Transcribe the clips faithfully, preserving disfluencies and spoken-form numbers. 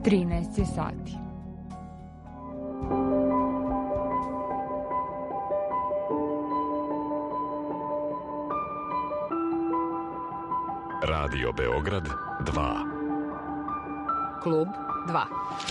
trinaest je sati. Radio Beograd dva. Klub dva.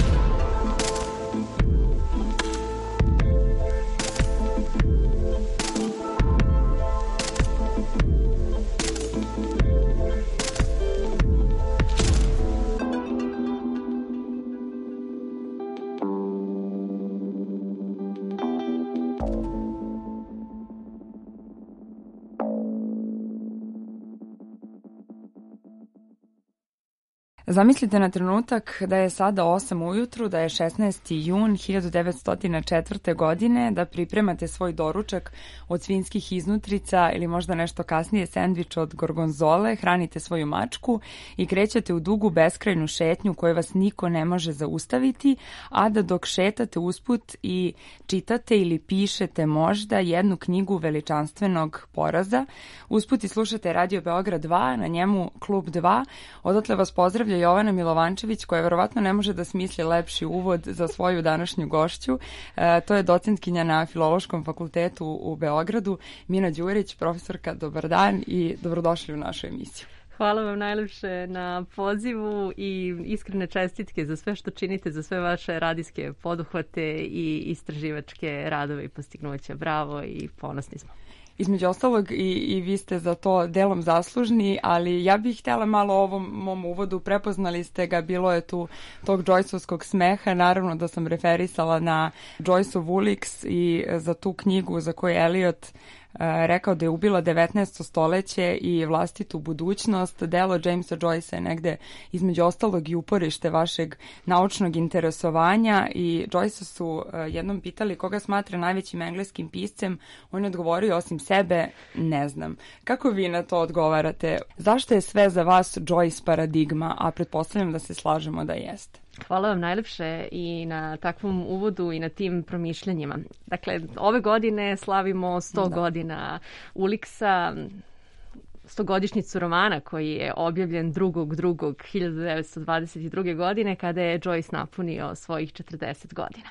Zamislite na trenutak da je sada osam ujutru, da je šesnaesti jun hiljadu devetsto četvrte. godine, da pripremate svoj doručak od svinjskih iznutrica ili možda nešto kasnije sendvič od gorgonzole, hranite svoju mačku i krećete u dugu beskrajnu šetnju koju vas niko ne može zaustaviti, a da dok šetate usput i čitate ili pišete možda jednu knjigu veličanstvenog poraza, usput i slušate Radio Beograd dva, na njemu Klub dva, odatle vas pozdravlja Jovana Milovančević, koja verovatno ne može da smisli lepši uvod za svoju današnju gošću. E, to je docentkinja na Filološkom fakultetu u Beogradu, Mina Đurić. Profesorka, dobar dan i dobrodošli u našu emisiju. Hvala vam najlepše na pozivu i iskrene čestitke za sve što činite, za sve vaše radijske poduhvate i istraživačke radove i postignuća. Bravo i ponosni smo. Između ostalog i, i vi ste za to delom zaslužni, ali ja bih htjela malo o ovom mom uvodu, prepoznali ste ga, bilo je tu tog Joyceovskog smeha, naravno da sam referisala na Joyceov Ulix i za tu knjigu za koju je Eliot rekao da je ubila devetnaesto stoleće i vlastitu budućnost. Delo Jamesa Joycea je negde između ostalog i uporište vašeg naučnog interesovanja i Joycea su jednom pitali koga smatra najvećim engleskim piscem. On je odgovorio osim sebe, ne znam. Kako vi na to odgovarate? Zašto je sve za vas Joyce paradigma, a pretpostavljam da se slažemo da jeste? Hvala vam najlepše i na takvom uvodu i na tim promišljanjima. Dakle, ove godine slavimo sto da. godina Ulixa, stogodišnjicu romana koji je objavljen drugog drugog hiljadu devetsto dvadeset druge. godine kada je Joyce napunio svojih četrdeset godina.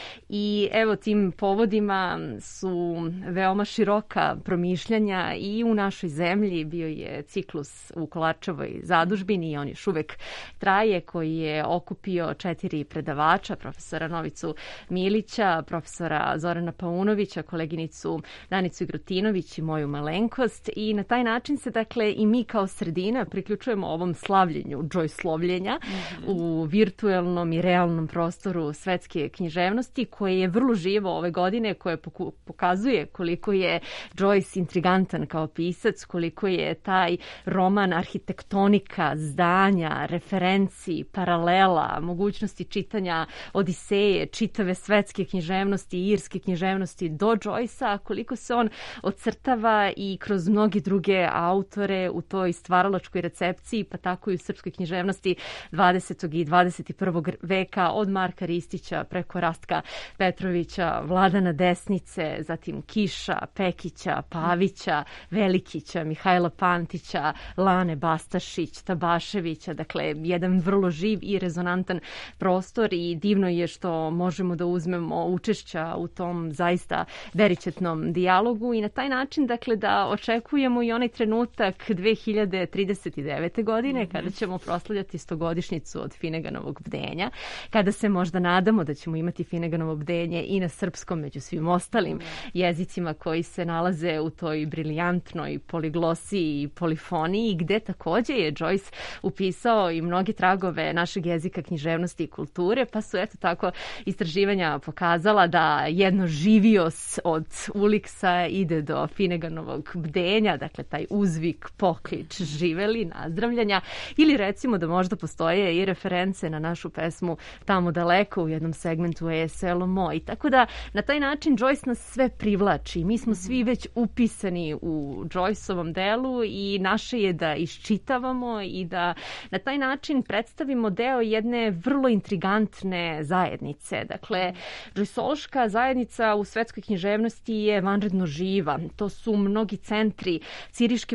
I evo tim povodima su veoma široka promišljanja i u našoj zemlji. Bio je ciklus u Kolarčevoj zadužbini i on još uvek traje, koji je okupio četiri predavača, profesora Novicu Milića, profesora Zorana Paunovića, koleginicu Danicu Igrotinović i moju malenkost, i na taj način se dakle i mi kao sredina priključujemo ovom slavljenju Joyce-slovljenja mm-hmm. u virtuelnom i realnom prostoru svetske književnosti, koje je vrlo živo ove godine, koje pokazuje koliko je Joyce intrigantan kao pisac, koliko je taj roman arhitektonika, zdanja, referenci, paralela, mogućnosti čitanja Odiseje, čitave svetske književnosti i irske književnosti do Joycea, koliko se on ocrtava i kroz mnogi druge autore u toj stvaralačkoj recepciji, pa tako i u srpskoj književnosti dvadesetog i dvadeset prvog veka, od Marka Ristića preko Rastka Petrovića, Vladana Desnice, zatim Kiša, Pekića, Pavića, Velikića, Mihajla Pantića, Lane Bastašić, Tabaševića, dakle jedan vrlo živ i rezonantan prostor, i divno je što možemo da uzmemo učešća u tom zaista veričetnom dijalogu i na taj način dakle da očekujemo i onaj trenutak dve hiljade trideset devete. godine mm-hmm. kada ćemo proslavljati stogodišnjicu od Fineganovog bdenja, kada se možda nadamo da ćemo imati Fineganovo bdenje i na srpskom među svim ostalim mm-hmm. jezicima koji se nalaze u toj briljantnoj poliglosiji i polifoniji, gde takođe je Joyce upisao i mnogi tragove našeg jezika, književnosti i kulture, pa su eto tako istraživanja pokazala da jedno živios od Ulixa ide do Fineganovog bdenja, dakle taj uzvik, poklič, živeli, nazdravljanja, ili recimo da možda postoje i reference na našu pesmu Tamo daleko u jednom segmentu E S L moj. Tako da na taj način Joyce nas sve privlači. Mi smo svi već upisani u Joyceovom delu i naše je da iščitavamo i da na taj način predstavimo deo jedne vrlo intrigantne zajednice. Dakle, Joyceološka zajednica u svetskoj književnosti je vanredno živa. To su mnogi centri ciriške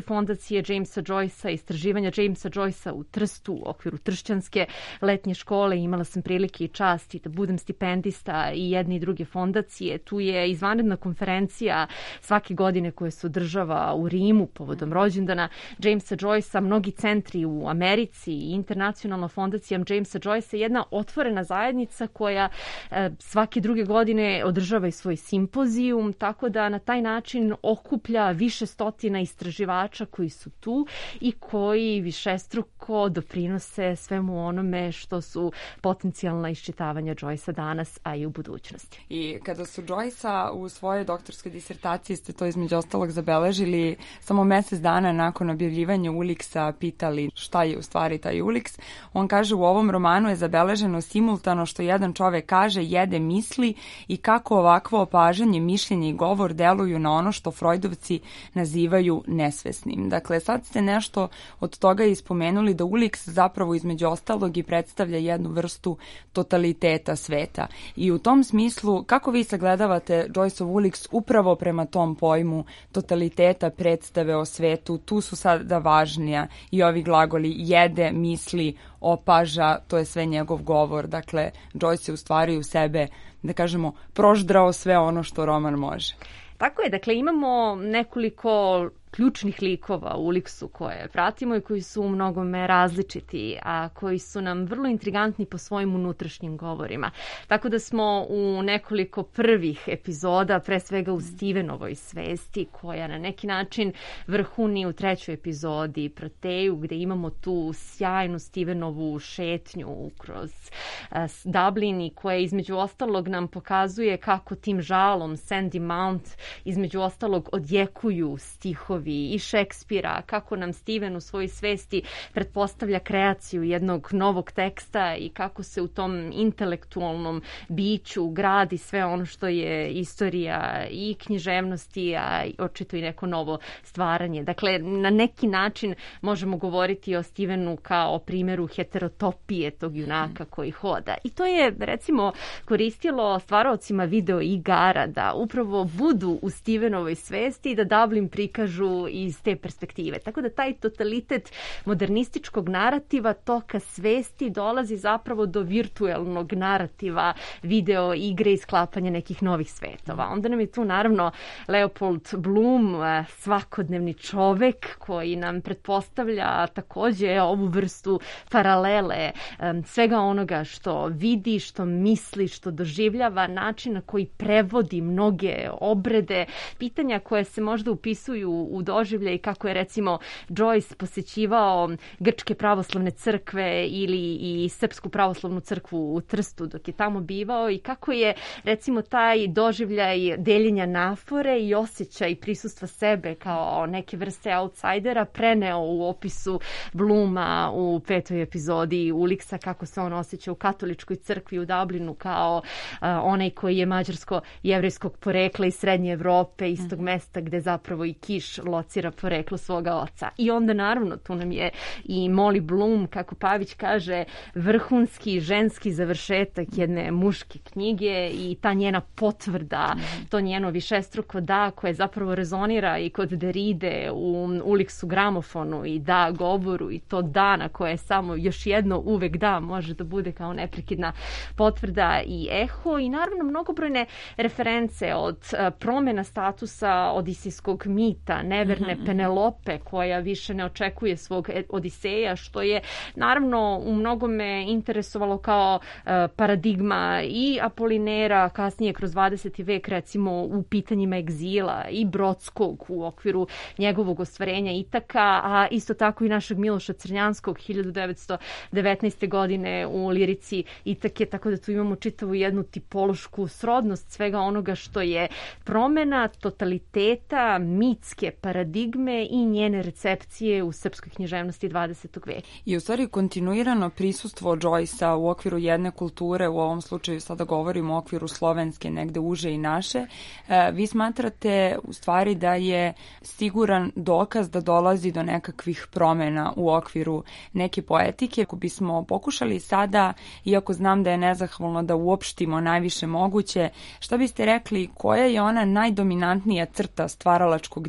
fondacije Jamesa Joycea, istraživanja Jamesa Joycea u Trstu u okviru Tršćanske letnje škole. Imala sam prilike i čast i da budem stipendista i jedne i druge fondacije. Tu je izvanredna konferencija svake godine koja se održava u Rimu povodom rođendana Jamesa Joycea. Mnogi centri u Americi i internacionalna fondacija Jamesa Joycea je jedna otvorena zajednica koja e, svake druge godine održava i svoj simpozijum, tako da na taj način okuplja više stotina istraživača koji su tu i koji višestruko doprinose svemu onome što su potencijalna iščitavanja Joycea danas, a i u budućnosti. I kada su Joycea u svojoj doktorskoj disertaciji, ste to između ostalog zabeležili, samo mesec dana nakon objavljivanja Uliksa pitali šta je u stvari taj Uliks, on kaže: u ovom romanu je zabeleženo simultano što jedan čovek kaže, jede, misli i kako ovakvo opažanje, mišljenje i govor deluju na ono što Freudovci nazivaju nesvesnim. Dakle, sad ste nešto od toga ispomenuli da Uliks zapravo između ostalog i predstavlja jednu vrstu totaliteta sveta. I u tom smislu, kako vi sagledavate Joyceov Uliks upravo prema tom pojmu totaliteta predstave o svetu? Tu su sada važnija i ovi glagoli jede, misli, opaža, to je sve njegov govor. Dakle, Joyce je u stvari u sebe, da kažemo, proždrao sve ono što roman može. Tako je, dakle imamo nekoliko ključnih likova u Uliksu koje pratimo i koji su u mnogome različiti, a koji su nam vrlo intrigantni po svojim unutrašnjim govorima. Tako da smo u nekoliko prvih epizoda, pre svega u Stevenovoj svesti, koja na neki način vrhuni u trećoj epizodi Proteju, gde imamo tu sjajnu Stevenovu šetnju kroz uh, Dublin i koja između ostalog nam pokazuje kako tim žalom Sandy Mount između ostalog odjekuju stihovi i Šekspira, kako nam Steven u svojoj svesti pretpostavlja kreaciju jednog novog teksta i kako se u tom intelektualnom biću gradi sve ono što je istorija i književnosti, a očito i neko novo stvaranje. Dakle, na neki način možemo govoriti o Stevenu kao o primjeru heterotopije tog junaka koji hoda. I to je, recimo, koristilo stvaraocima video igara da upravo budu u Stevenovoj svesti i da Dublin prikažu iz te perspektive. Tako da taj totalitet modernističkog narativa, toka svesti, dolazi zapravo do virtuelnog narativa, video igre i sklapanja nekih novih svetova. Onda nam je tu naravno Leopold Bloom, svakodnevni čovek koji nam pretpostavlja takođe ovu vrstu paralele svega onoga što vidi, što misli, što doživljava, način na koji prevodi mnoge obrede, pitanja koje se možda upisuju u doživljaj, kako je recimo Joyce posjećivao grčke pravoslavne crkve ili i srpsku pravoslavnu crkvu u Trstu dok je tamo bivao i kako je recimo taj doživljaj deljenja nafore i osjećaj prisustva sebe kao neke vrste outsidera preneo u opisu Blooma u petoj epizodi Uliksa, kako se on osjeća u katoličkoj crkvi u Dublinu kao uh, onaj koji je mađarsko-jevrejskog porekla iz Srednje Evrope, iz tog mesta gde zapravo i Kiš locira poreklo svoga oca. I onda naravno tu nam je i Molly Bloom, kako Pavić kaže, vrhunski ženski završetak jedne muške knjige i ta njena potvrda, to njeno višestruko da koje zapravo rezonira i kod Derride u Uliksu gramofonu i da govoru i to da na koje samo još jedno uvek da može da bude kao neprekidna potvrda i eho i naravno mnogobrojne reference od promjena statusa odisijskog mita, neverne Penelope koja više ne očekuje svog Odiseja, što je naravno u mnogome interesovalo kao uh, paradigma i Apolinera, kasnije kroz dvadeseti vek recimo u pitanjima egzila i Brodskog u okviru njegovog ostvarenja Itaka, a isto tako i našeg Miloša Crnjanskog hiljadu devetsto devetnaeste. godine u lirici Itake, tako da tu imamo čitavu jednu tipološku srodnost svega onoga što je promjena totaliteta, mitske paradigme i njene recepcije u srpskoj književnosti dvadesetog veka. I u stvari kontinuirano prisustvo Joycea u okviru jedne kulture, u ovom slučaju sada govorimo u okviru slovenske, negde uže i naše, vi smatrate u stvari da je siguran dokaz da dolazi do nekakvih promjena u okviru neke poetike. Ako bismo pokušali sada, iako znam da je nezahvalno da uopštimo najviše moguće, šta biste rekli, koja je ona najdominantnija crta stvaralačkog dijaloga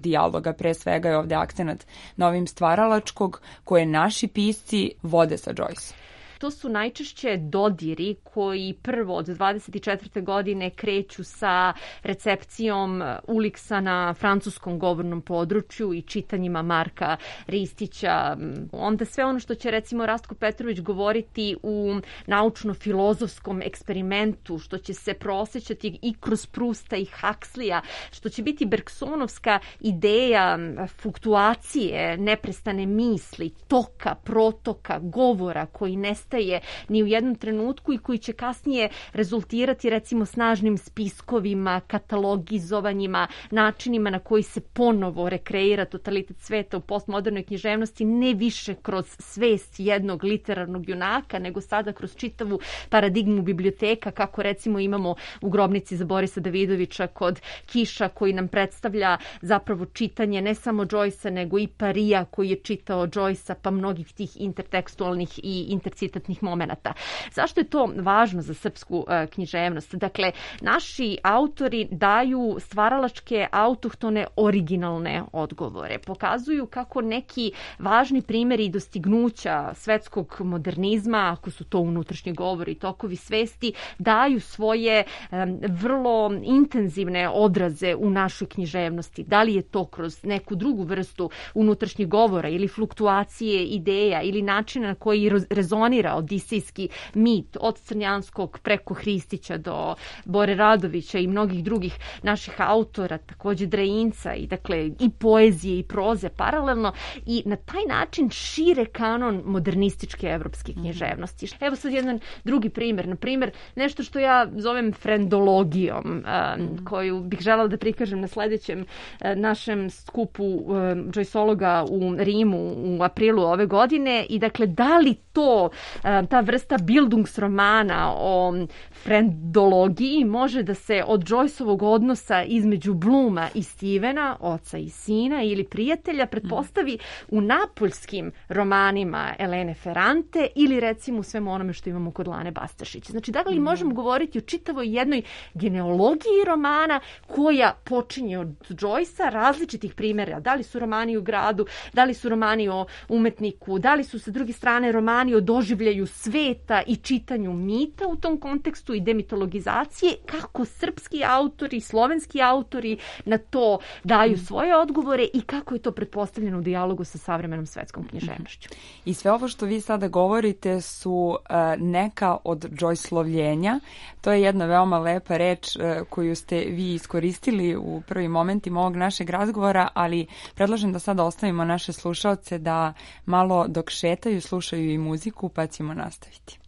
razloga, pre svega je ovde akcenat na ovim stvaralačkog koje naši pisci vode sa Joyce. To su najčešće dodiri koji prvo od dvadeset četvrte godine kreću sa recepcijom Uliksa na francuskom govornom području i čitanjima Marka Ristića. Onda sve ono što će recimo Rastko Petrović govoriti u naučno-filozofskom eksperimentu, što će se prosećati i kroz Prusta i Huxleya, što će biti Bergsonovska ideja fluktuacije, neprestane misli, toka, protoka, govora koji ne nestaje ni u jednom trenutku i koji će kasnije rezultirati recimo snažnim spiskovima, katalogizovanjima, načinima na koji se ponovo rekreira totalitet sveta u postmodernoj književnosti, ne više kroz svest jednog literarnog junaka, nego sada kroz čitavu paradigmu biblioteka, kako recimo imamo u Grobnici za Borisa Davidovića kod Kiša, koji nam predstavlja zapravo čitanje ne samo Joycea, nego i Parija koji je čitao Joycea, pa mnogih tih intertekstualnih i intercitatnih momenata. Zašto je to važno za srpsku uh, književnost? Dakle, naši autori daju stvaralačke, autohtone, originalne odgovore. Pokazuju kako neki važni primjeri i dostignuća svetskog modernizma, ako su to unutrašnji govori i tokovi svesti, daju svoje um, vrlo intenzivne odraze u našoj književnosti. Da li je to kroz neku drugu vrstu unutrašnjih govora ili fluktuacije ideja ili načina na koji rezonira odisejski mit od Crnjanskog preko Hristića do Bore Radovića i mnogih drugih naših autora, takođe Dreinca i dakle i poezije i proze paralelno, i na taj način šire kanon modernističke evropske književnosti. Mm-hmm. Evo sad jedan drugi primjer, na primjer nešto što ja zovem frendologijom, mm-hmm. koju bih želela da prikažem na sledećem našem skupu Joyceologa u Rimu u aprilu ove godine. I dakle, da li to, ta vrsta Bildungsromana o frendologiji može da se od Joyceovog odnosa između Bluma i Stevena, oca i sina ili prijatelja, pretpostavi u napoljskim romanima Elene Ferrante ili recimo u svemu onome što imamo kod Lane Bastašić. Znači, da li možemo govoriti o čitavoj jednoj genealogiji romana koja počinje od Joycea, različitih primjera, da li su romani u gradu, da li su romani o umetniku, da li su sa druge strane romani o doživljaju sveta i čitanju mita u tom kontekstu i demitologizacije, kako srpski autori, slovenski autori na to daju svoje odgovore i kako je to pretpostavljeno u dijalogu sa savremenom svetskom književnošću. I sve ovo što vi sada govorite su uh, neka od Joycelovljenja. To je jedna veoma lepa reč uh, koju ste vi iskoristili u prvim momentima ovog našeg razgovora, ali predlažem da sada ostavimo naše slušaoce da malo dok šetaju slušaju i muziku, pa ćemo nastaviti.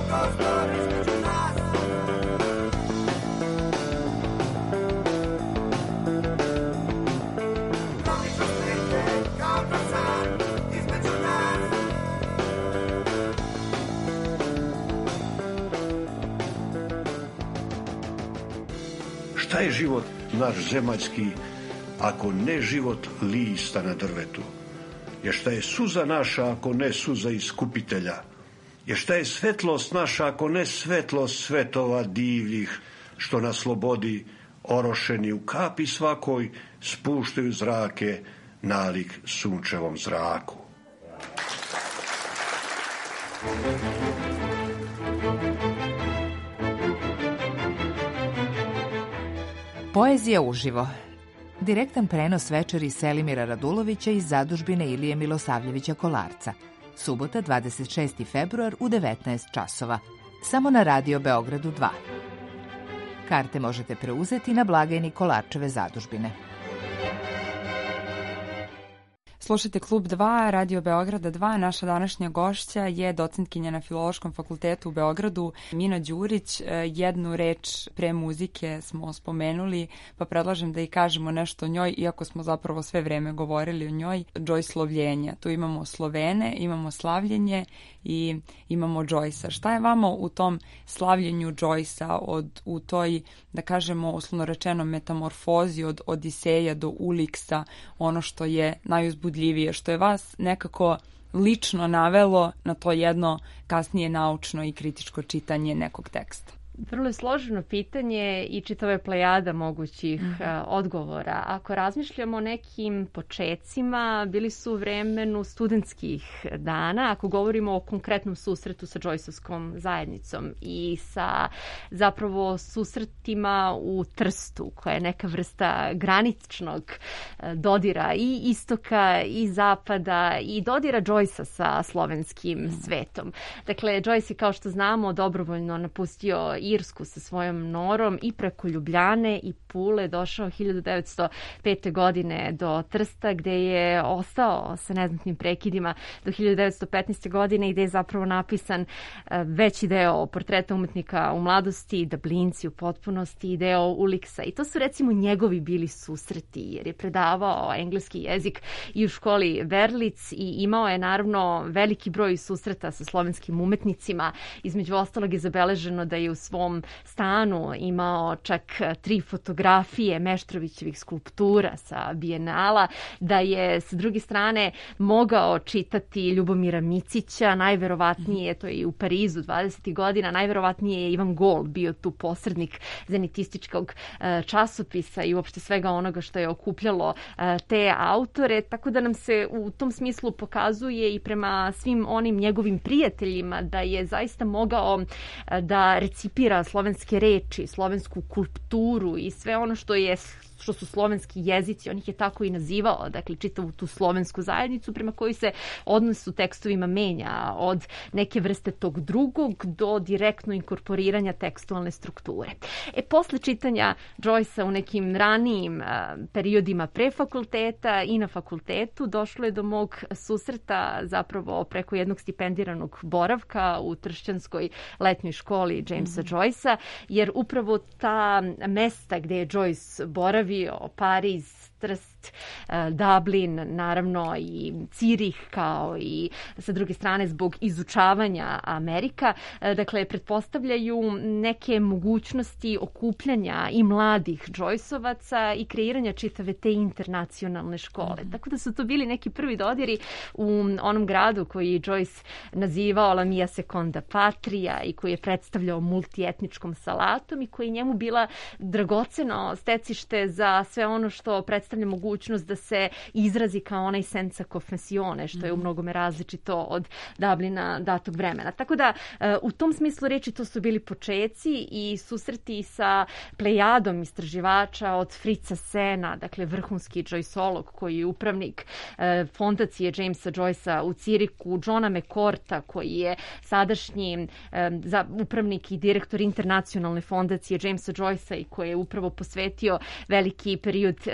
Šta je život naš zemaljski, ako ne život lista na drvetu? Jer šta je suza naša, ako ne suza iskupitelja? Jer šta je svetlost naša, ako ne svetlost svetova divljih, što na slobodi orošeni u kapi svakoj spuštaju zrake nalik sunčevom zraku? Poezija uživo. Direktan prenos večeri Selimira Radulovića iz zadužbine Ilije Milosavljevića Kolarca. Subota, dvadeset šesti februar u devetnaest časova. Samo na Radio Beogradu dva. Karte možete preuzeti na blagajni Kolarčeve zadužbine. Slušajte Klub dva, Radio Beograda dva. Naša današnja gošća je docentkinja na Filološkom fakultetu u Beogradu, Mina Đurić. Jednu reč pre muzike smo spomenuli, pa predlažem da i kažemo nešto o njoj, iako smo zapravo sve vreme govorili o njoj. Joyce Slovljenja. Tu imamo Slovene, imamo slavljenje i imamo Joyce-a. Šta je vama u tom slavljenju Joyce-a, od, u toj, da kažemo, uslovno rečeno, metamorfozi od Odiseja do Uliksa, ono što je najuzbudljivije, što je vas nekako lično navelo na to jedno kasnije naučno i kritičko čitanje nekog teksta? Vrlo je složeno pitanje i čitava je plejada mogućih mm. odgovora. Ako razmišljamo o nekim počecima, bili su u vremenu studentskih dana, ako govorimo o konkretnom susretu sa Joyceovskom zajednicom i sa zapravo susretima u Trstu, koja je neka vrsta graničnog dodira i istoka i zapada i dodira Joyce-a sa slovenskim mm. svetom. Dakle, Joyce je, kao što znamo, dobrovoljno napustio Irsku sa svojom norom i preko Ljubljane i Pule došao hiljadu devetsto pete. godine do Trsta, gde je ostao sa neznatnim prekidima do hiljadu devetsto petnaeste. godine i gde je zapravo napisan veći deo portreta umetnika u mladosti, Dablinci u potpunosti i deo Uliksa. I to su recimo njegovi bili susreti, jer je predavao engleski jezik i u školi Verlic i imao je naravno veliki broj susreta sa slovenskim umetnicima. Između ostalog je zabeleženo da je u svom stanu imao čak tri fotografije Meštrovićevih skulptura sa Bijenala, da je sa druge strane mogao čitati Ljubomira Micića, najverovatnije, to je i u Parizu dvadesetih godina, najverovatnije je Ivan Gol bio tu posrednik zenitističkog časopisa i uopšte svega onoga što je okupljalo te autore, tako da nam se u tom smislu pokazuje i prema svim onim njegovim prijateljima da je zaista mogao da recipira slovenske reči, slovensku kulturu i sve ono što je što su slovenski jezici, on ih je tako i nazivao, dakle čitavu tu slovensku zajednicu prema kojoj se odnos u tekstovima menja od neke vrste tog drugog do direktno inkorporiranja tekstualne strukture. E, posle čitanja Joyce-a u nekim ranijim a, periodima pre fakulteta i na fakultetu došlo je do mog susreta zapravo preko jednog stipendiranog boravka u Tršćanskoj letnjoj školi Jamesa mm-hmm. Joyce-a, jer upravo ta mesta gde je Joyce boravio, Pariz, Trst, Dublin, naravno i Cirih, kao i sa druge strane zbog izučavanja Amerika. Dakle, pretpostavljaju neke mogućnosti okupljanja i mladih Joyceovaca i kreiranja čitave te internacionalne škole. Mm. Tako da su to bili neki prvi dodiri u onom gradu koji Joyce nazivao La mia seconda patria i koji je predstavljao multietničkom salatom i koji njemu bila dragoceno stecište za sve ono što predstavlja mogućnost da se izrazi kao onaj senza confessione, što je u mnogome različito od Dublina datog vremena. Tako da u tom smislu reči to su bili počeci i susreti sa plejadom istraživača od Fritza Sena, dakle vrhunski Joyceolog koji je upravnik fondacije Jamesa Joyce-a u Ciriku, Johna McCourta koji je sadašnji upravnik i direktor internacionalne fondacije Jamesa Joyce-a i koji je upravo posvetio veliki period izučavanja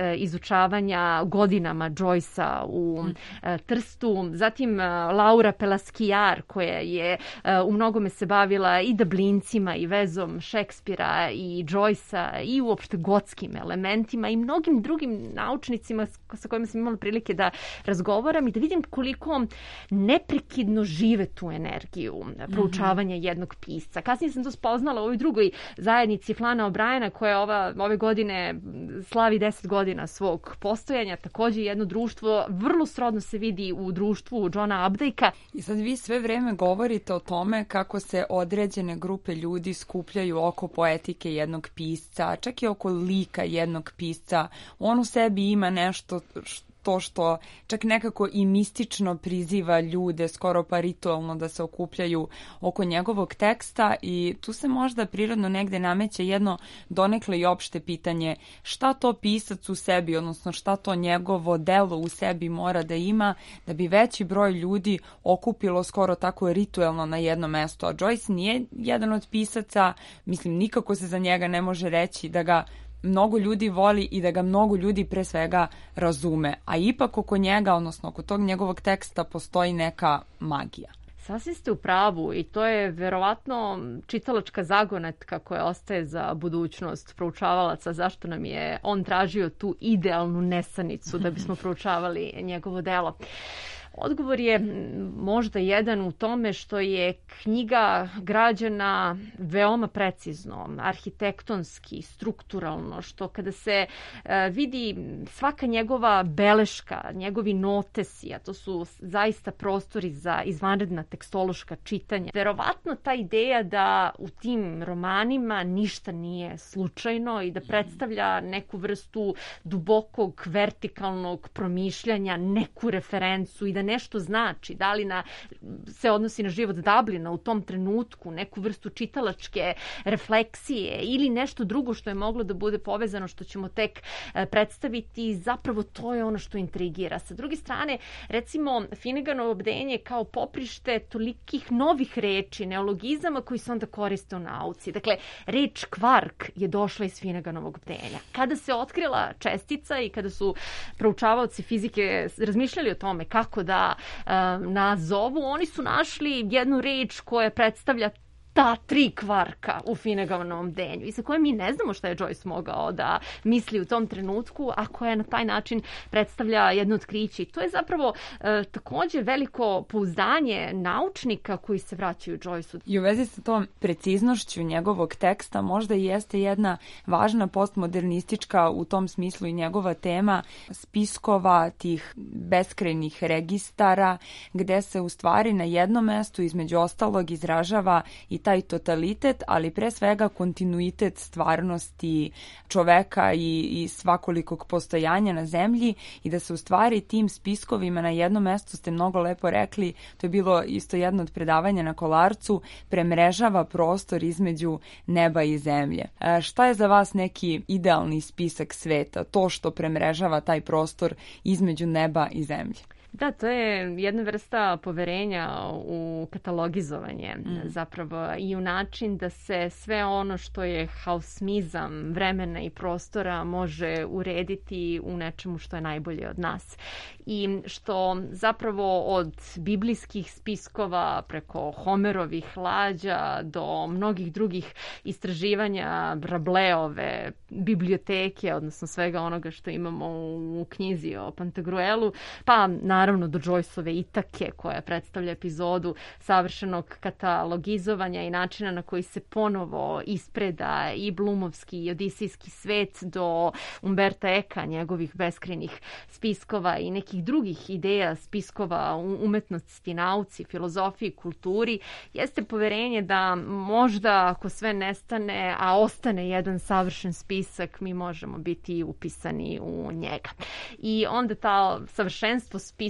izučavanja godinama Joycea u Trstu. Zatim Laura Pelaskiar koja je u mnogome se bavila i Dublincima i vezom Šekspira i Joycea i uopšte gotskim elementima i mnogim drugim naučnicima sa kojima sam imala prilike da razgovaram i da vidim koliko neprekidno žive tu energiju proučavanja mm-hmm. jednog pisca. Kasnije sam to spoznala u ovoj drugoj zajednici Flana O'Briena koja ova, ove godine slavi deset godina svog postojanja. Također jedno društvo, vrlo srodno se vidi u društvu Johna Updikea. I sad vi sve vreme govorite o tome kako se određene grupe ljudi skupljaju oko poetike jednog pisca, čak i oko lika jednog pisca. On u sebi ima nešto što to što čak nekako i mistično priziva ljude, skoro pa ritualno da se okupljaju oko njegovog teksta i tu se možda prirodno negde nameće jedno donekle i opšte pitanje šta to pisac u sebi, odnosno šta to njegovo delo u sebi mora da ima da bi veći broj ljudi okupilo skoro tako ritualno na jedno mesto. A Joyce nije jedan od pisaca, mislim nikako se za njega ne može reći da ga mnogo ljudi voli i da ga mnogo ljudi pre svega razume, a ipak oko njega, odnosno oko tog njegovog teksta postoji neka magija. Sasvim ste u pravu i to je verovatno čitalačka zagonetka koja ostaje za budućnost proučavalaca, zašto nam je on tražio tu idealnu nesanicu da bismo proučavali njegovo delo. Odgovor je možda jedan u tome što je knjiga građena veoma precizno, arhitektonski, strukturalno, što kada se vidi svaka njegova beleška, njegovi notesi, a to su zaista prostori za izvanredna tekstološka čitanja. Verovatno ta ideja da u tim romanima ništa nije slučajno i da predstavlja neku vrstu dubokog, vertikalnog promišljanja, neku referencu i da nešto znači, da li na, se odnosi na život Dublina u tom trenutku, neku vrstu čitalačke refleksije ili nešto drugo što je moglo da bude povezano, što ćemo tek predstaviti, zapravo to je ono što intrigira. Sa druge strane, recimo, Finneganovo bdenje kao poprište tolikih novih reči, neologizama koji se onda koriste u nauci. Dakle, reč kvark je došla iz Finneganovog bdenja. Kada se otkrila čestica i kada su proučavaoci fizike razmišljali o tome kako da da nazovu, oni su našli jednu reč koja predstavlja ta tri kvarka u Finneganovom bdenju i sa koje mi ne znamo šta je Joyce mogao da misli u tom trenutku, a koja na taj način predstavlja jedno otkriće. I to je zapravo e, također veliko pouzdanje naučnika koji se vraćaju Joyceu. I u vezi sa tom preciznošću njegovog teksta možda i jeste jedna važna postmodernistička u tom smislu i njegova tema spiskova, tih beskrajnih registara, gde se u stvari na jednom mestu između ostalog izražava i taj totalitet, ali pre svega kontinuitet stvarnosti čoveka i, i svakolikog postojanja na zemlji i da se u stvari tim spiskovima na jednom mestu, ste mnogo lepo rekli, to je bilo isto jedno od predavanja na Kolarcu, premrežava prostor između neba i zemlje. E, šta je za vas neki idealni spisak sveta, to što premrežava taj prostor između neba i zemlje? Da, to je jedna vrsta poverenja u katalogizovanje mm. zapravo i u način da se sve ono što je hausmizam vremena i prostora može urediti u nečemu što je najbolje od nas. I što zapravo od biblijskih spiskova preko Homerovih lađa do mnogih drugih istraživanja Rableove biblioteke, odnosno svega onoga što imamo u knjizi o Pantagruelu, pa naravno do Joyceove Itake koja predstavlja epizodu savršenog katalogizovanja i načina na koji se ponovo ispreda i Blumovski i odisijski svet do Umberta Eka, njegovih beskrajnih spiskova i nekih drugih ideja spiskova u umetnosti, nauci, filozofiji, kulturi, jeste poverenje da možda ako sve nestane, a ostane jedan savršen spisak, mi možemo biti upisani u njega. I onda ta savršenstvo spiska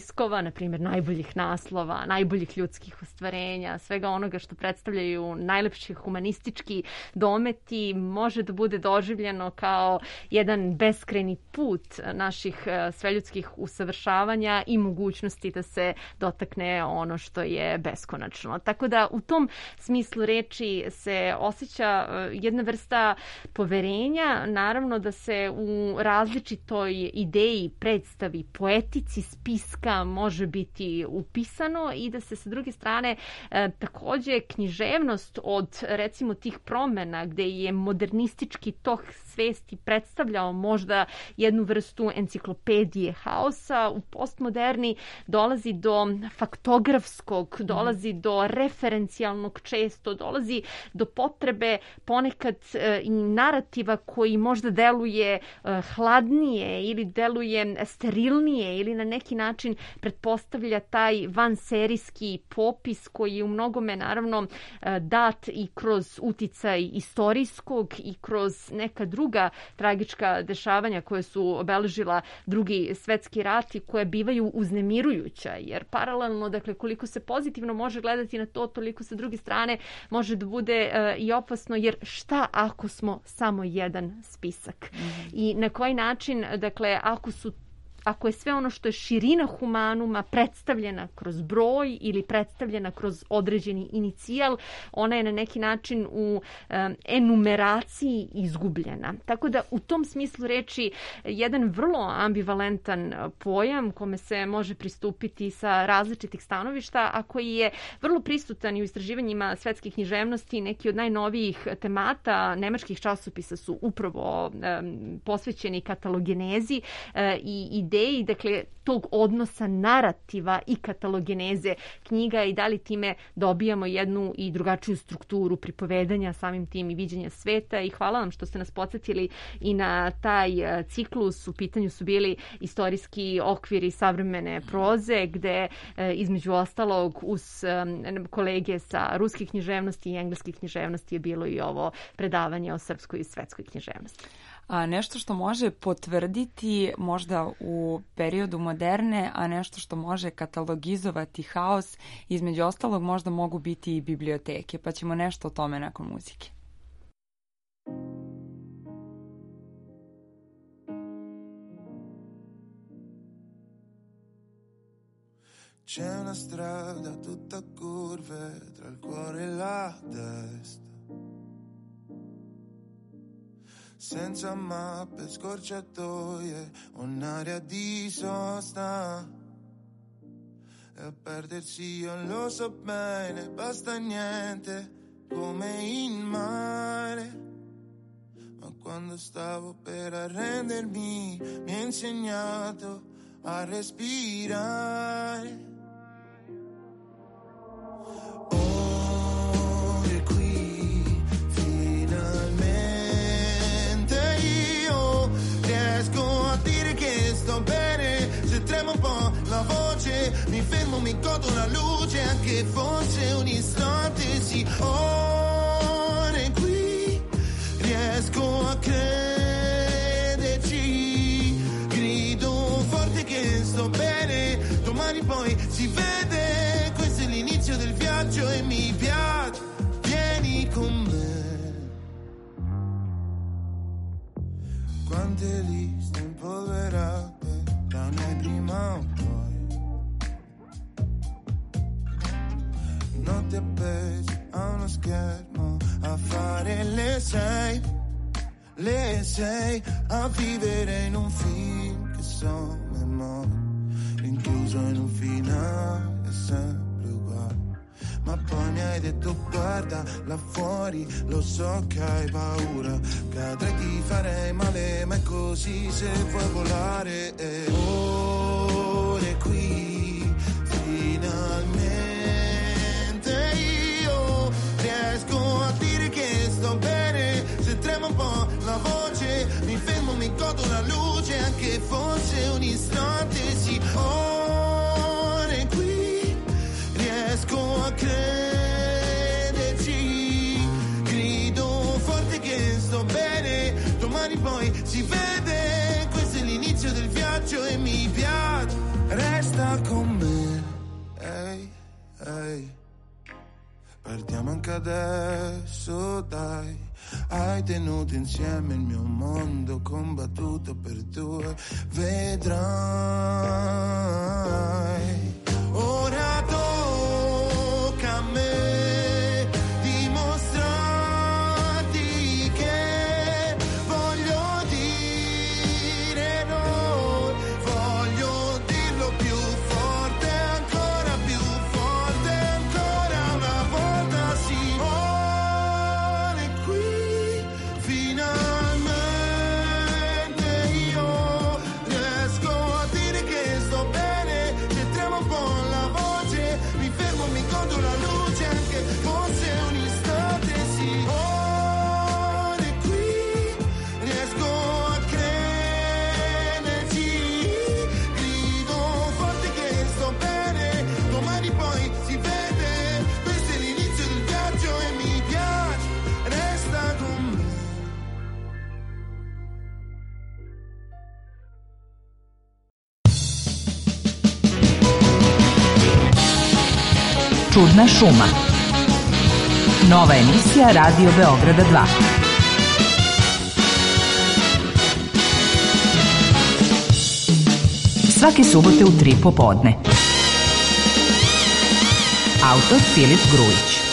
spiskova, na primjer najboljih naslova, najboljih ljudskih ostvarenja, svega onoga što predstavljaju najlepši humanistički dometi, može da bude doživljeno kao jedan beskrajni put naših sveljudskih usavršavanja i mogućnosti da se dotakne ono što je beskonačno. Tako da u tom smislu reči se osjeća jedna vrsta poverenja, naravno da se u različitoj ideji, predstavi, poetici spiska može biti upisano i da se sa druge strane e, takođe književnost od recimo tih promena gde je modernistički tok svesti predstavljao možda jednu vrstu enciklopedije haosa, u postmoderni dolazi do faktografskog, dolazi do referencijalnog često, dolazi do potrebe ponekad e, i narativa koji možda deluje e, hladnije ili deluje sterilnije ili na neki način pretpostavlja taj vanserijski popis koji je u mnogome naravno e, dat i kroz uticaj istorijskog i kroz neka druga tragička dešavanja koje su obeležila Drugi svetski rat i koje bivaju uznemirujuća, jer paralelno, dakle, koliko se pozitivno može gledati na to, toliko sa druge strane može da bude e, i opasno, jer šta ako smo samo jedan spisak? Mm-hmm. I na koji način, dakle, ako su ako je sve ono što je širina humanuma predstavljena kroz broj ili predstavljena kroz određeni inicijal, ona je na neki način u um, enumeraciji izgubljena. Tako da u tom smislu reči jedan vrlo ambivalentan pojam kome se može pristupiti sa različitih stanovišta, a koji je vrlo prisutan i u istraživanjima svetske književnosti. Neki od najnovijih temata nemačkih časopisa su upravo um, posvećeni katalogenezi uh, i ideji, dakle, tog odnosa narativa i katalogeneze knjiga i da li time dobijamo jednu i drugačiju strukturu pripovedanja, samim tim i viđenja sveta. I hvala vam što ste nas podsjetili i na taj ciklus. U pitanju su bili istorijski okviri savremene proze, gde između ostalog uz kolege sa ruske književnosti i engleske književnosti je bilo i ovo predavanje o srpskoj i svetskoj književnosti. A nešto što može potvrditi možda u periodu moderne, a nešto što može katalogizovati haos, između ostalog možda mogu biti i biblioteke, pa ćemo nešto o tome nakon muzike. C'è una strada tutta curve tra il cuore e la testa, senza mappe, scorciatoie, un'area di sosta. E a perdersi io lo so bene, basta niente, come in mare. Ma quando stavo per arrendermi, mi ha insegnato a respirare. Un po' la voce, mi fermo, mi godo la luce, anche fosse un istante, sì, ore qui, riesco a crederci, grido forte che sto bene, domani poi si vede, questo è l'inizio del viaggio e mi piace, vieni con me. Quante liste impolverate da noi prima o poi, notte appese a uno schermo a fare le sei, le sei, a vivere in un film che sono e mo', rinchiuso in un finale sempre uguale. Ma poi mi hai detto guarda là fuori, lo so che hai paura, cadrai ti farei male, ma è così se vuoi volare. E ore qui, finalmente io riesco a dire che sto bene, se trema un po' la voce, mi fermo, mi godo la luce, anche fosse un istante, sì, ore qui, riesco a crederci, grido forte che sto bene, domani poi si vede, questo è l'inizio del viaggio e mi piace, resta resta con me. Ehi, ehi, partiamo anche adesso, dai. Hai tenuto insieme il mio mondo, combattuto per due, vedrai. Ora tocca a me dimostrarti che voglio dire noi, voglio dirlo più forte, ancora più forte, ancora una volta si vuole qui. Finalmente io riesco a dire che sto bene, se tremo un po' la voce, mi fermo, mi godo la luce, anche fosse un istante, si vuole qui, riesco a crederci, grido forte che sto bene, domani poi si vede, questo è l'inizio del viaggio e mi piace, resta con me. Čudna šuma. Nova emisija Radio Beograda dva. Svake subote u tri popodne. Autor Filip Grujić.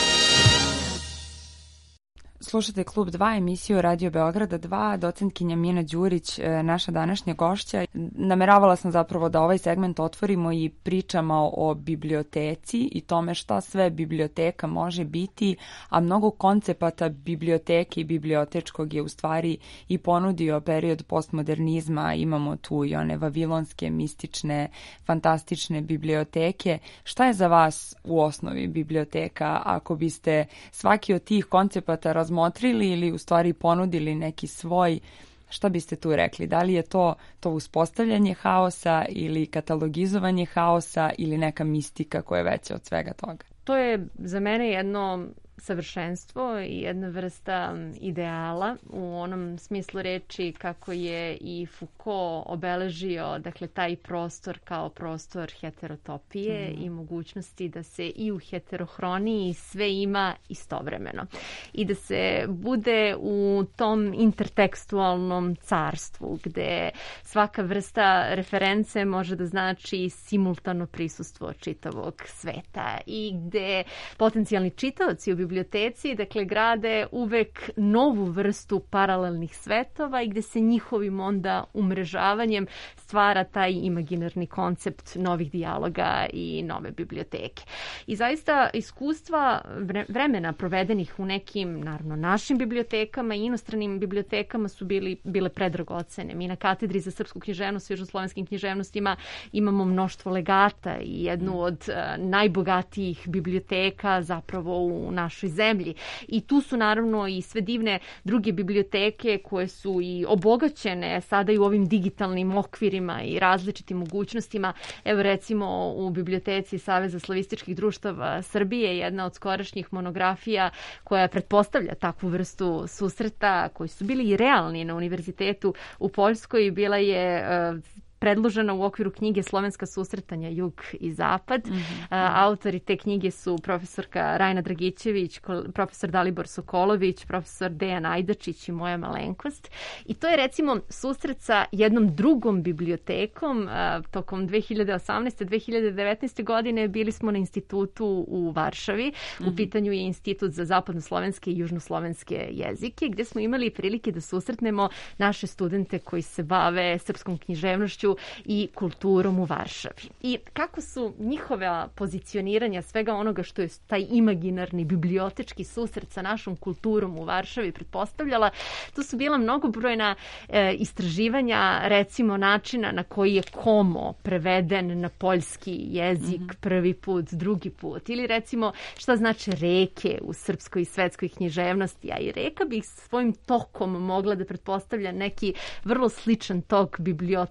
Slušate Klub dva, emisiju Radio Beograda dva, docentkinja Mina Đurić, naša današnja gošća. Nameravala sam zapravo da ovaj segment otvorimo i pričamo o biblioteci i tome šta sve biblioteka može biti, a mnogo koncepata biblioteke i bibliotečkog je u stvari i ponudio period postmodernizma. Imamo tu i one vavilonske, mistične, fantastične biblioteke. Šta je za vas u osnovi biblioteka? Ako biste svaki od tih koncepata razmotrili ili u stvari ponudili neki svoj, šta biste tu rekli? Da li je to to uspostavljanje haosa ili katalogizovanje haosa ili neka mistika koja je veća od svega toga? To je za mene jedno savršenstvo i jedna vrsta ideala u onom smislu reči kako je i Foucault obeležio, dakle, taj prostor kao prostor heterotopije mm. i mogućnosti da se i u heterohroniji sve ima istovremeno i da se bude u tom intertekstualnom carstvu gde svaka vrsta reference može da znači simultano prisustvo čitavog sveta i gde potencijalni čitaoci u biblioteci, dakle, grade uvek novu vrstu paralelnih svetova i gde se njihovim onda umrežavanjem stvara taj imaginarni koncept novih dijaloga i nove biblioteke. I zaista iskustva vremena provedenih u nekim, naravno, našim bibliotekama i inostranim bibliotekama su bili, bile predragocene. Mi na katedri za srpsku književnost i južnoslovenskim književnostima imamo mnoštvo legata i jednu od uh, najbogatijih biblioteka zapravo u našoj zemlji. I tu su naravno i sve divne druge biblioteke koje su i obogaćene sada i u ovim digitalnim okvirima i različitim mogućnostima. Evo, recimo, u biblioteci Saveza slavističkih društava Srbije jedna od skorašnjih monografija koja pretpostavlja takvu vrstu susreta koji su bili i realni na univerzitetu u Poljskoj, bila je uh, predložena u okviru knjige Slovenska susretanja Jug i Zapad. Mm-hmm. Autori te knjige su profesorka Rajna Dragićević, profesor Dalibor Sokolović, profesor Dejan Ajdačić i moja malenkost. I to je, recimo, susret sa jednom drugom bibliotekom. Tokom dve hiljade osamnaeste. dve hiljade devetnaeste. godine bili smo na institutu u Varšavi. Mm-hmm. U pitanju je Institut za zapadnoslovenske i južnoslovenske jezike, gde smo imali prilike da susretnemo naše studente koji se bave srpskom književnošću i kulturom u Varšavi. I kako su njihova pozicioniranja svega onoga što je taj imaginarni bibliotečki susret sa našom kulturom u Varšavi pretpostavljala, tu su bila mnogobrojna e, istraživanja, recimo načina na koji je Komo preveden na poljski jezik mm-hmm. prvi put, drugi put, ili recimo šta znači reke u srpskoj i svetskoj književnosti, a i reka bi svojim tokom mogla da pretpostavlja neki vrlo sličan tok bibliotečkom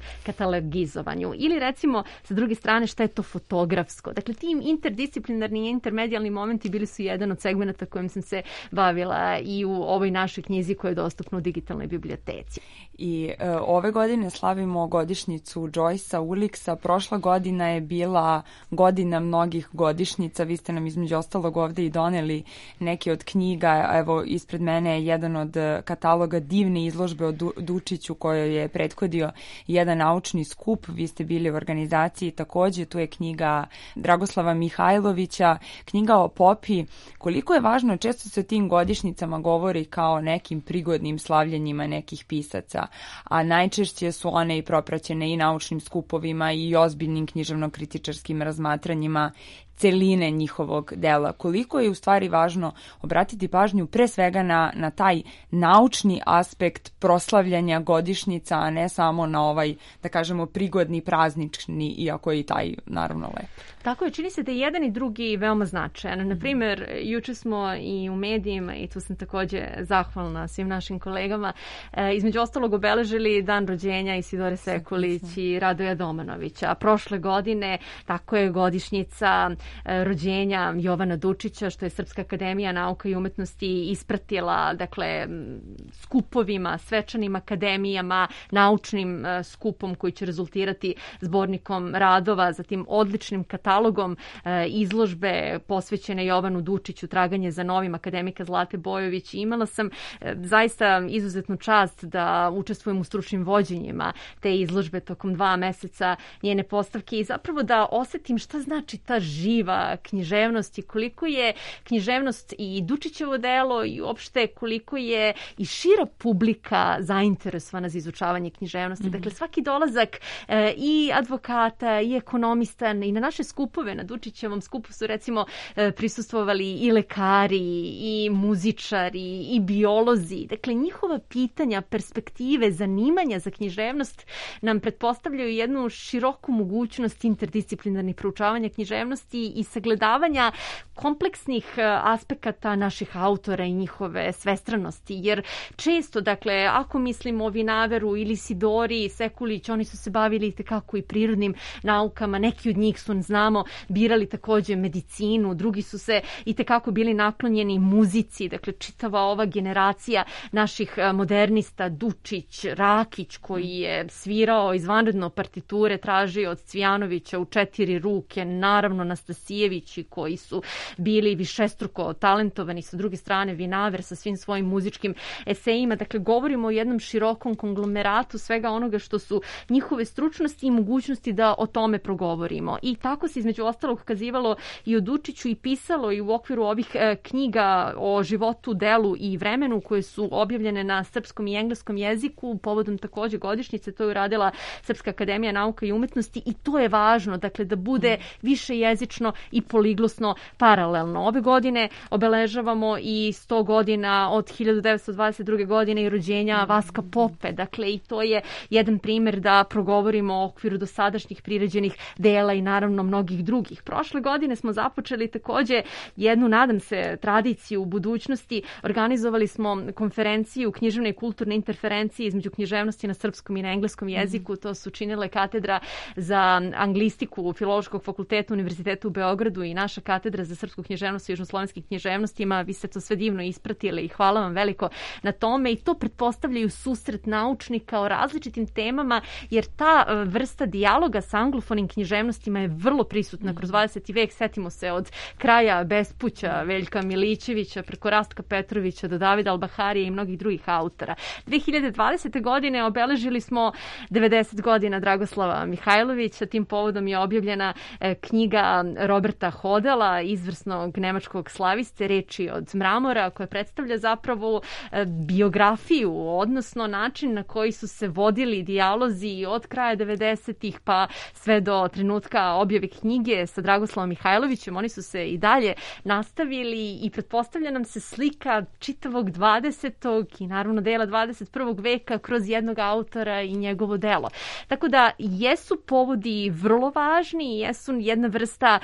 katalogizovanju. Ili recimo, sa druge strane, šta je to fotografsko. Dakle, tim interdisciplinarni i intermedijalni momenti bili su jedan od segmenata kojim sam se bavila i u ovoj našoj knjizi koja je dostupna u digitalnoj biblioteci. I e, ove godine slavimo godišnjicu Joycea, Ulixa. Prošla godina je bila godina mnogih godišnjica. Vi ste nam između ostalog ovde i doneli neke od knjiga. Evo, ispred mene je jedan od kataloga divne izložbe o Du- Dučiću kojoj je prethodio jedan naučni skup. Vi ste bili u organizaciji takođe. Tu je knjiga Dragoslava Mihajlovića, knjiga o Popi. Koliko je važno, često se o tim godišnjicama govori kao nekim prigodnim slavljenjima nekih pisaca, a najčešće su one i propraćene i naučnim skupovima i ozbiljnim književno-kritičarskim razmatranjima celine njihovog dela. Koliko je u stvari važno obratiti pažnju pre svega na, na taj naučni aspekt proslavljanja godišnjica, a ne samo na ovaj, da kažemo, prigodni, praznični, iako je i taj naravno lep. Tako je, čini se da je jedan i drugi veoma značajan. Naprimjer, juče smo i u medijima, i tu sam takođe zahvalna svim našim kolegama, e, između ostalog obeležili dan rođenja Isidore Sekulić i Radoja Domanovića. A prošle godine tako je godišnjica e, rođenja Jovana Dučića, što je Srpska akademija nauka i umetnosti ispratila, dakle, skupovima, svečanim akademijama, naučnim e, skupom koji će rezultirati zbornikom radova, zatim odličnim katalogom katalogom e, izložbe posvećene Jovanu Dučiću, Traganje za novim, akademika Zlate Bojović. Imala sam e, zaista izuzetnu čast da učestvujem u stručnim vođenjima te izložbe tokom dva meseca, njene postavke, i zapravo da osetim šta znači ta živa književnost i koliko je književnost i Dučićevo delo i uopšte koliko je i šira publika zainteresovana za izučavanje književnosti. Mm-hmm. Dakle, svaki dolazak e, i advokata i ekonomista i na naše skupove, na Dučićevom skupu su recimo prisustvovali i lekari, i muzičari, i biolozi. Dakle, njihova pitanja, perspektive, zanimanja za književnost nam pretpostavljaju jednu široku mogućnost interdisciplinarnih proučavanja književnosti i sagledavanja kompleksnih aspekata naših autora i njihove svestranosti. Jer često, dakle, ako mislimo o Vinaveru ili Sidori, Sekulić, oni su se bavili tekako i prirodnim naukama, neki od njih su, znamo, birali takođe medicinu, drugi su se i tekako bili naklonjeni muzici, dakle čitava ova generacija naših modernista, Dučić, Rakić koji je svirao izvanredno partiture, tražio od Cvijanovića u četiri ruke, naravno Nastasijevići koji su bili višestruko talentovani, sa druge strane Vinaver sa svim svojim muzičkim esejima. Dakle, govorimo o jednom širokom konglomeratu svega onoga što su njihove stručnosti i mogućnosti da o tome progovorimo. I tako se između ostalog kazivalo i o Dučiću i pisalo i u okviru ovih e, knjiga o životu, delu i vremenu koje su objavljene na srpskom i engleskom jeziku povodom takođe godišnjice. To je uradila Srpska akademija nauka i umetnosti i to je važno, dakle, da bude više jezično i poliglosno paralelno. Ove godine obeležavamo i sto godina od hiljadu devetsto dvadeset druge. godine i rođenja Vaska Pope. Dakle, i to je jedan primjer da progovorimo o okviru dosadašnjih priređenih dela i naravno mnogih drugih. Prošle godine smo započeli takođe jednu, nadam se, tradiciju u budućnosti. Organizovali smo konferenciju književne i kulturne interferencije između književnosti na srpskom i na engleskom jeziku. To su činile katedra za anglistiku Filološkog fakulteta Univerziteta u Beogradu i naša katedra za srpsku književnost i južnoslovenskim književnostima. Vi ste to sve divno ispratili i hvala vam veliko na tome, i to pretpostavljaju susret naučnika o različitim temama, jer ta vrsta dijaloga sa anglofonim književnostima je vrlo prisutna kroz dvadeseti vek. Setimo se od kraja Bespuća, Veljka Milićevića, preko Rastka Petrovića do Davida Albaharija i mnogih drugih autora. dve hiljade dvadesete. godine obeležili smo devedeset godina Dragoslava Mihajlovića. Tim povodom je objavljena knjiga Roberta Hodela, izvrsnog nemačkog slaviste, Reči od mramora, koja predstavlja zapravo biografiju, odnosno način na koji su se vodili dijalozi od kraja devedesetih pa sve do trenutka objave knjige sa Dragoslavom Mihajlovićem. Oni su se i dalje nastavili i pretpostavlja nam se slika čitavog dvadesetog i naravno dela dvadeset prvog veka kroz jednog autora i njegovo delo. Tako da jesu povodi vrlo važni, jesu jedna vrsta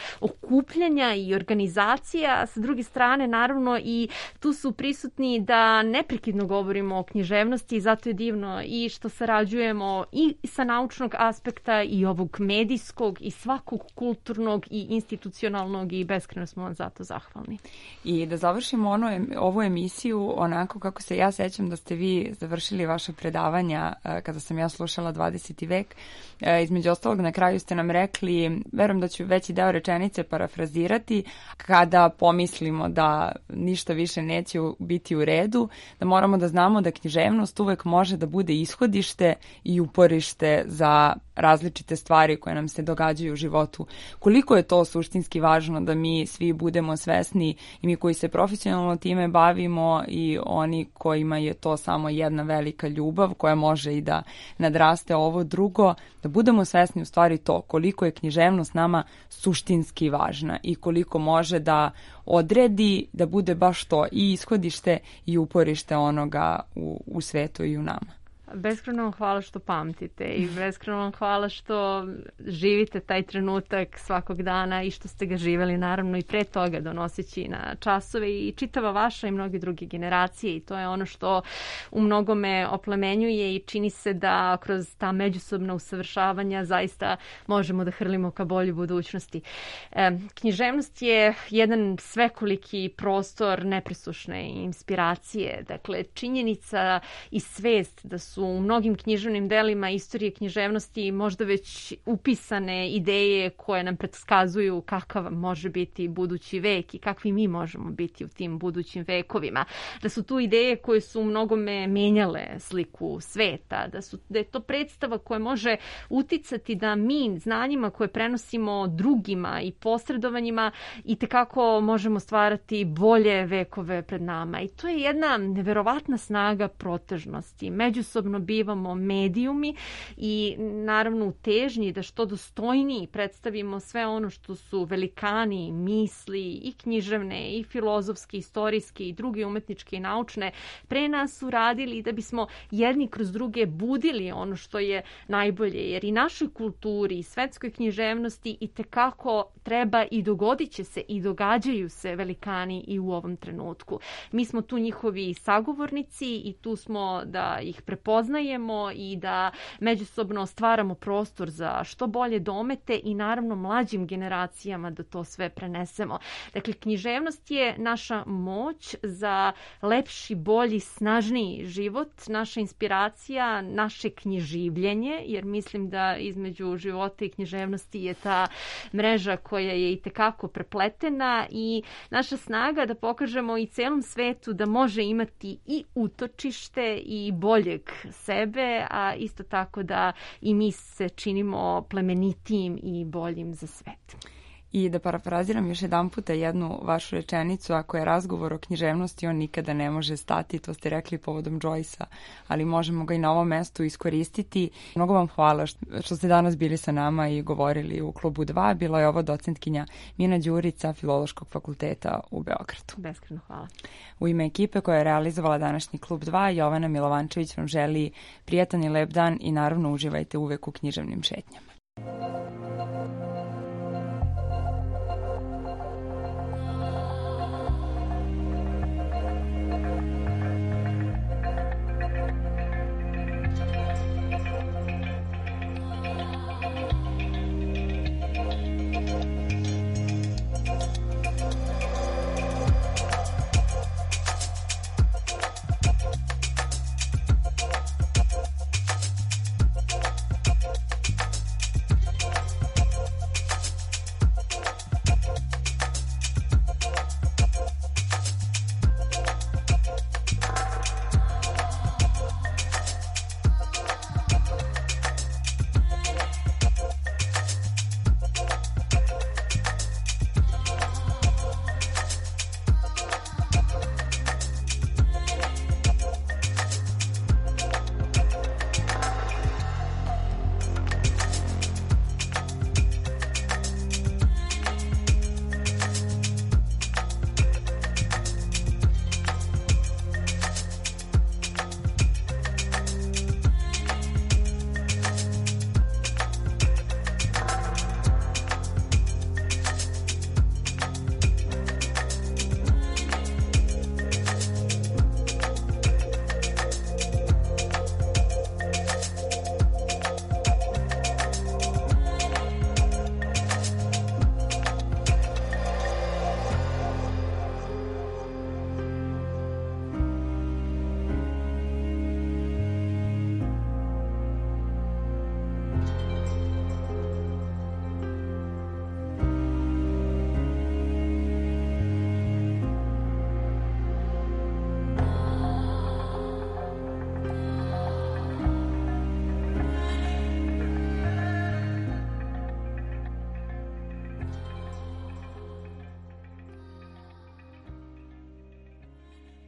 okupljanja i organizacija. Sa druge strane, naravno, i tu su prisutni da neprekidno govorimo o književnosti, zato je divno i što sarađujemo i sa naučnog aspekta i ovog medijskog i svakog kulturnog i institucionalnog i beskrajno smo vam zato zahvalni. I da završimo ono, ovu emisiju onako kako se ja sećam da ste vi završili vaše predavanja kada sam ja slušala dvadeseti vek. Između ostalog na kraju ste nam rekli, verujem da ću veći deo rečenice parafrazirati, kada pomislimo da ništa više neće biti u redu, da moramo da znamo da književnost uvek može da bude ishodište i uporište za različite stvari koje nam se događaju u životu. Koliko je to suštinski važno da mi svi budemo svesni, i mi koji se profesionalno time bavimo i oni kojima je to samo jedna velika ljubav koja može i da nadraste ovo drugo, da budemo svesni u stvari to koliko je književnost nama suštinski važna i koliko može da odredi da bude baš to i ishodište i uporište onoga u, u svetu i u nama. Beskrajno vam hvala što pamtite i beskrajno vam hvala što živite taj trenutak svakog dana i što ste ga živeli naravno i pre toga donoseći na časove i čitava vaša i mnoge druge generacije i to je ono što u mnogome oplemenjuje i čini se da kroz ta međusobna usavršavanja zaista možemo da hrlimo ka boljoj budućnosti. E, književnost je jedan svekoliki prostor nepresušne inspiracije, dakle činjenica i svest da su u mnogim književnim delima istorije književnosti možda već upisane ideje koje nam predskazuju kakav može biti budući vek i kakvi mi možemo biti u tim budućim vekovima. Da su tu ideje koje su u mnogome menjale sliku sveta, da, su, da je to predstava koja može uticati da mi znanjima koje prenosimo drugima i posredovanjima i tekako možemo stvarati bolje vekove pred nama. I to je jedna neverovatna snaga protežnosti. Međusobno bivamo medijumi i naravno u težnji da što dostojniji predstavimo sve ono što su velikani misli i književne i filozofske, istorijske i druge umetničke i naučne pre nas uradili da bismo jedni kroz druge budili ono što je najbolje, jer i našoj kulturi i svetskoj književnosti i tekako treba i dogodit će se i događaju se velikani i u ovom trenutku. Mi smo tu njihovi sagovornici i tu smo da ih prepoznajemo i da međusobno stvaramo prostor za što bolje domete i naravno mlađim generacijama da to sve prenesemo. Dakle, književnost je naša moć za lepši, bolji, snažniji život, naša inspiracija, naše knjiživljenje, jer mislim da između života i književnosti je ta mreža koja je i tekako prepletena i naša snaga da pokažemo i celom svetu da može imati i utočište i boljeg sebe, a isto tako da i mi se činimo plemenitijim i boljim za svet. I da parafraziram još jedan puta jednu vašu rečenicu, ako je razgovor o književnosti, on nikada ne može stati, to ste rekli povodom Joyce-a, ali možemo ga i na ovom mestu iskoristiti. Mnogo vam hvala što ste danas bili sa nama i govorili u Klubu dva. Bila je ovo docentkinja Mina Đurica Filološkog fakulteta u Beogradu. Beskrajno hvala. U ime ekipe koja je realizovala današnji Klub dva, Jovana Milovančević vam želi prijatan i lep dan i naravno uživajte uvek u književnim šetnjama.